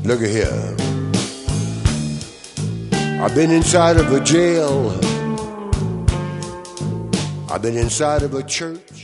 Look at here. I've been inside of a jail. I've been inside of a church.